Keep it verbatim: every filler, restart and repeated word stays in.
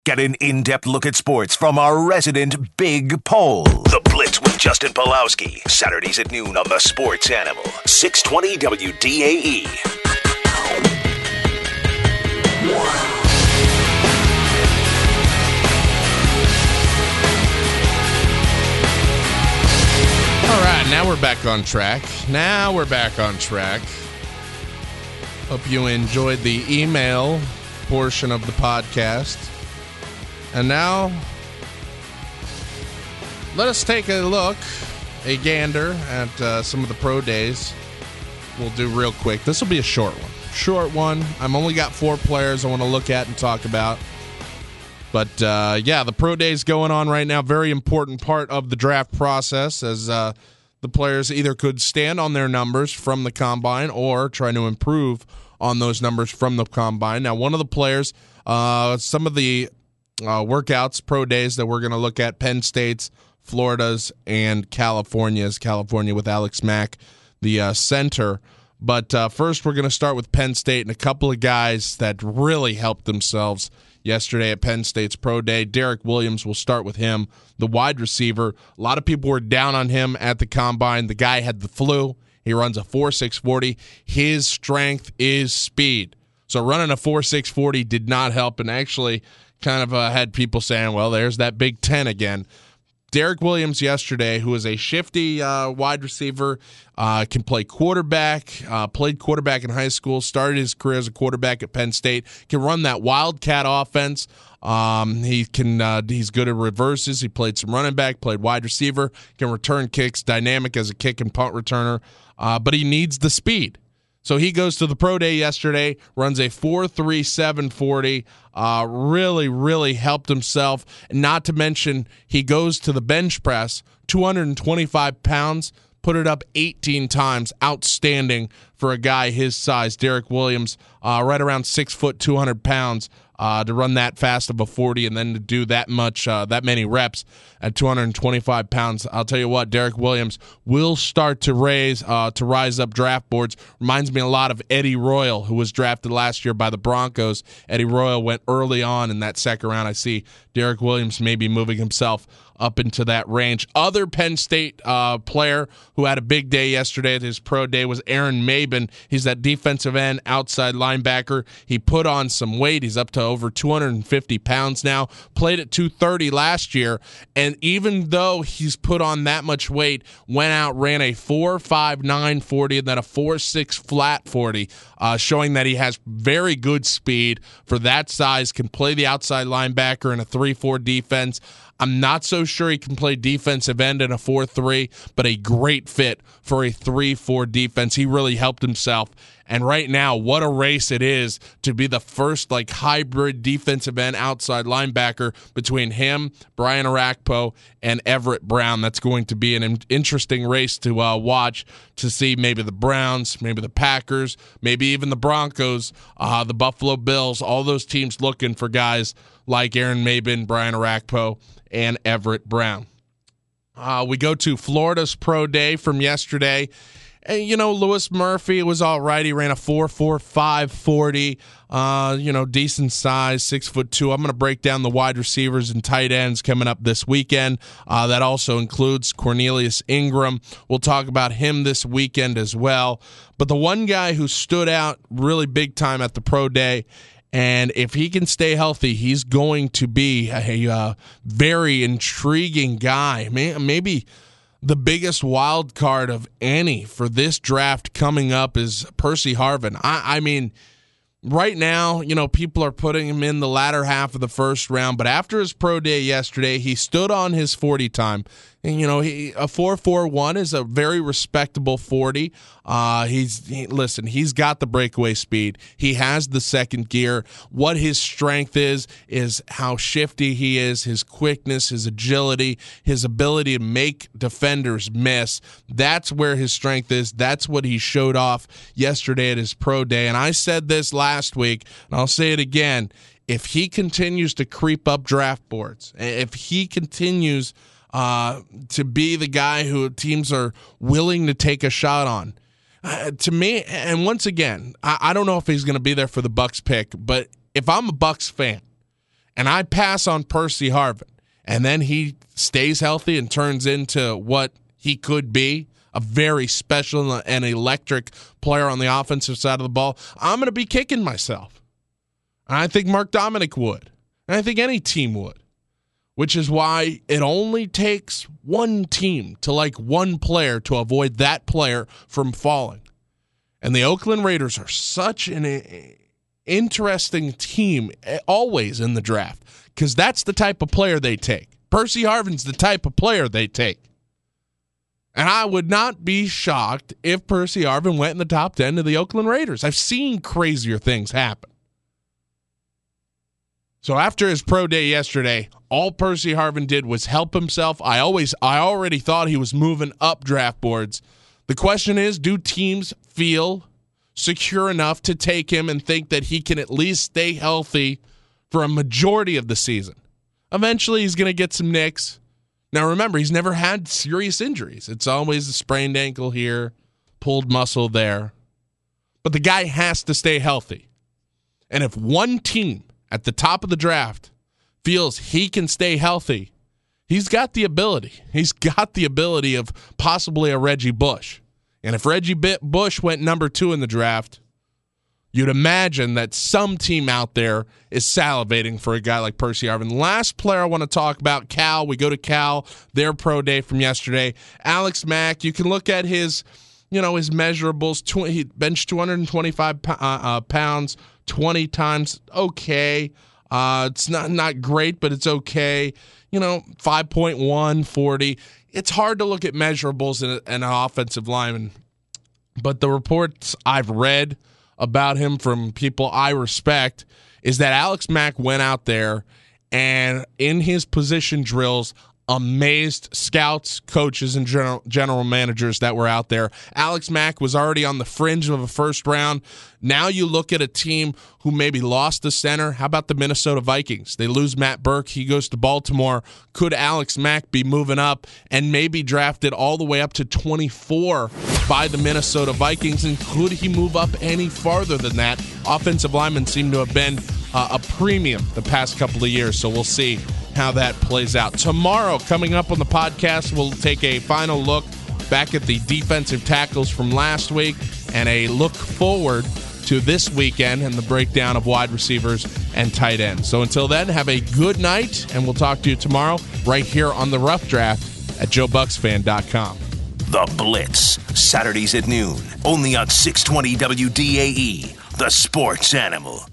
Get an in-depth look at sports from our resident Big Pole. The Blitz with Justin Pawlowski. Saturdays at noon on the Sports Animal. six twenty W D A E. All right, now we're back on track. Now we're back on track. Hope you enjoyed the email portion of the podcast. And now, let us take a look, a gander at uh, some of the pro days. We'll do real quick. This will be a short one. Short one. I've only got four players I want to look at and talk about. But, uh, yeah, the pro days going on right now. Very important part of the draft process as uh, the players either could stand on their numbers from the combine or try to improve on those numbers from the combine. Now, one of the players, uh, some of the Uh, workouts, pro days that we're going to look at, Penn State's, Florida's, and California's. California with Alex Mack, the uh, center. But uh, first we're going to start with Penn State and a couple of guys that really helped themselves yesterday at Penn State's pro day. Derek Williams, we'll start with him, the wide receiver. A lot of people were down on him at the combine. The guy had the flu. He runs a four six forty. His strength is speed. So running a four six forty did not help, and actually kind of uh, had people saying, well, there's that Big Ten again. Derek Williams yesterday, who is a shifty uh, wide receiver, uh, can play quarterback, uh, played quarterback in high school, started his career as a quarterback at Penn State, can run that Wildcat offense. Um, he can. Uh, he's good at reverses. He played some running back, played wide receiver, can return kicks, dynamic as a kick and punt returner, uh, but he needs the speed. So he goes to the pro day yesterday, runs a four three seven forty, uh, really, really helped himself. Not to mention, he goes to the bench press, two hundred twenty-five pounds, put it up eighteen times. Outstanding for a guy his size. Derek Williams, uh, right around six foot, two hundred pounds. Uh, to run that fast of a forty and then to do that much, uh, that many reps at two hundred twenty-five pounds. I'll tell you what, Derek Williams will start to raise, uh, to rise up draft boards. Reminds me a lot of Eddie Royal, who was drafted last year by the Broncos. Eddie Royal went early on in that second round. I see Derek Williams maybe moving himself up into that range. Other Penn State uh, player who had a big day yesterday at his pro day was Aaron Maben. He's that defensive end, outside linebacker. He put on some weight. He's up to over two hundred fifty pounds now. Played at two thirty last year. And even though he's put on that much weight, went out, ran a four five nine forty and then a four six flat forty, uh, showing that he has very good speed for that size, can play the outside linebacker in a three four defense. I'm not so sure he can play defensive end in a four three, but a great fit for a three four defense. He really helped himself. And right now, what a race it is to be the first like hybrid defensive end outside linebacker between him, Brian Orakpo, and Everett Brown. That's going to be an interesting race to uh, watch, to see maybe the Browns, maybe the Packers, maybe even the Broncos, uh, the Buffalo Bills, all those teams looking for guys like Aaron Maben, Brian Orakpo, and Everett Brown. Uh, we go to Florida's pro day from yesterday. And, you know, Lewis Murphy was all right. He ran a four four five forty, uh, you know, decent size, six foot two. I'm going to break down the wide receivers and tight ends coming up this weekend. Uh, that also includes Cornelius Ingram. We'll talk about him this weekend as well. But the one guy who stood out really big time at the pro day, and if he can stay healthy, he's going to be a uh, very intriguing guy. Maybe the biggest wild card of any for this draft coming up is Percy Harvin. I, I mean, right now, you know, people are putting him in the latter half of the first round, but after his pro day yesterday, he stood on his forty time. And, you know, he, a four four one is a very respectable forty. Uh, he's he, listen, he's got the breakaway speed. He has the second gear. What his strength is, is how shifty he is, his quickness, his agility, his ability to make defenders miss. That's where his strength is. That's what he showed off yesterday at his pro day. And I said this last week, and I'll say it again. If he continues to creep up draft boards, if he continues Uh, to be the guy who teams are willing to take a shot on. Uh, to me, and once again, I, I don't know if he's going to be there for the Bucs pick, but if I'm a Bucs fan and I pass on Percy Harvin, and then he stays healthy and turns into what he could be, a very special and electric player on the offensive side of the ball, I'm going to be kicking myself. And I think Mark Dominic would. And I think any team would. Which is why it only takes one team to like one player to avoid that player from falling. And the Oakland Raiders are such an interesting team always in the draft because that's the type of player they take. Percy Harvin's the type of player they take. And I would not be shocked if Percy Harvin went in the top ten of the Oakland Raiders. I've seen crazier things happen. So after his pro day yesterday, all Percy Harvin did was help himself. I always, I already thought he was moving up draft boards. The question is, do teams feel secure enough to take him and think that he can at least stay healthy for a majority of the season? Eventually, he's going to get some nicks. Now, remember, he's never had serious injuries. It's always a sprained ankle here, pulled muscle there. But the guy has to stay healthy. And if one team at the top of the draft feels he can stay healthy, he's got the ability. He's got the ability of possibly a Reggie Bush. And if Reggie Bush went number two in the draft, you'd imagine that some team out there is salivating for a guy like Percy Harvin. Last player I want to talk about, Cal. We go to Cal, their pro day from yesterday. Alex Mack, you can look at his, you know, his measurables. Tw- he benched two hundred twenty-five uh, uh, pounds twenty times. Okay. Uh, it's not, not great, but it's okay. You know, five point one, forty. It's hard to look at measurables in, a, in an offensive lineman, but the reports I've read about him from people I respect is that Alex Mack went out there and in his position drills amazed scouts, coaches, and general, general managers that were out there. Alex Mack was already on the fringe of a first round. Now you look at a team who maybe lost the center. How about the Minnesota Vikings? They lose Matt Burke. He goes to Baltimore. Could Alex Mack be moving up and maybe drafted all the way up to twenty-four by the Minnesota Vikings? And could he move up any farther than that? Offensive linemen seem to have been uh, a premium the past couple of years, so we'll see how that plays out. Tomorrow, coming up on the podcast, we'll take a final look back at the defensive tackles from last week and a look forward to this weekend and the breakdown of wide receivers and tight ends. So until then, have a good night, and we'll talk to you tomorrow right here on The Rough Draft at joe bucks fan dot com. The Blitz, Saturdays at noon, only on six twenty W D A E, the sports animal.